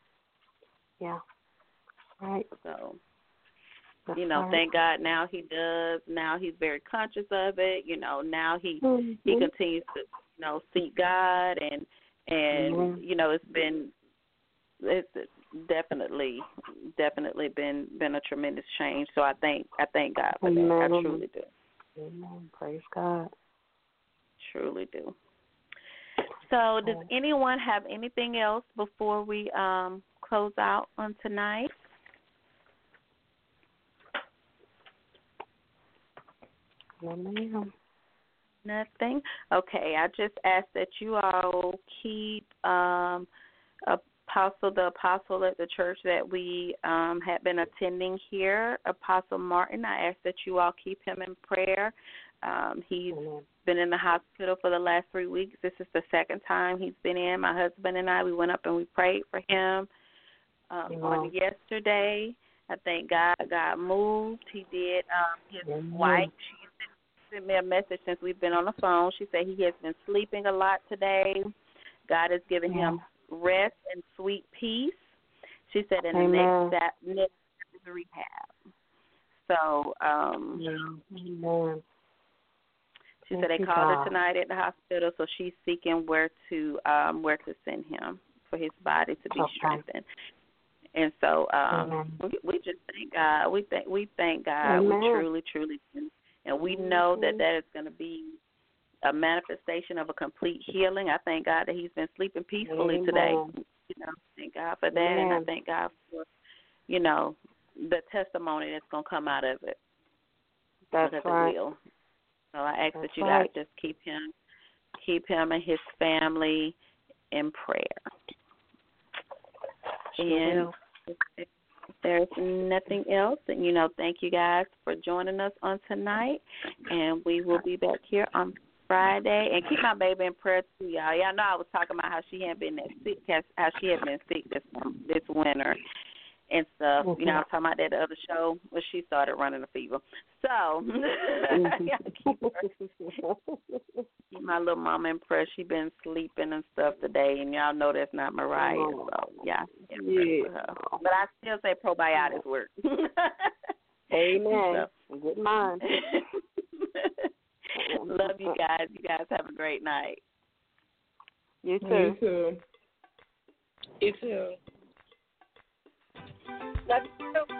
Yeah. Right. So. That's You know, right. thank God now he does. Now he's very conscious of it. You know, now he mm-hmm. he continues to, you know, seek God, and and mm-hmm. you know, it's been it's definitely definitely been been a tremendous change. So I thank I thank God for Amen. that. I truly do. Amen. Praise God. Truly do. So does anyone have anything else before we um, close out on tonight? No, ma'am. Nothing? Okay, I just ask that you all keep um, Apostle, the apostle at the church that we um, had been attending here, Apostle Martin. I ask that you all keep him in prayer. Um, he's Amen. Been in the hospital for the last three weeks. This is the second time he's been in. My husband and I, we went up and we prayed for him um, on yesterday. I thank God God moved. He did. Um, his Amen. Wife, she sent me a message since we've been on the phone. She said he has been sleeping a lot today. God has given yeah. him rest and sweet peace. She said in the Amen. next step, next step is rehab. So, um, yeah. Amen. She Thank said they called God. her tonight at the hospital, so she's seeking where to um, where to send him for his body to be okay. strengthened. And so um, we, we just thank God. We thank we thank God. Amen. We truly, truly do. And we know that that is going to be a manifestation of a complete healing. I thank God that he's been sleeping peacefully Amen. today. You know, thank God for that, Amen. and I thank God for, you know, the testimony that's going to come out of it. That's because right. it will. So I ask that's that you right. guys just keep him, keep him and his family in prayer. And if, if there's nothing else, then, you know, thank you guys for joining us on tonight, and we will be back here on Friday. And keep my baby in prayer too, y'all. Y'all know I was talking about how she had been that sick, how she had been sick this um, this winter and stuff. Mm-hmm. You know, I was talking about that the other show where she started running a fever. So mm-hmm. keep, her, keep my little mama in prayer. She been sleeping and stuff today, and y'all know that's not Mariah. Oh. So yeah, yeah. for her. But I still say probiotics work. Amen. So. Good mind. Love you guys. You guys have a great night. You too. You too. You too. Love you too.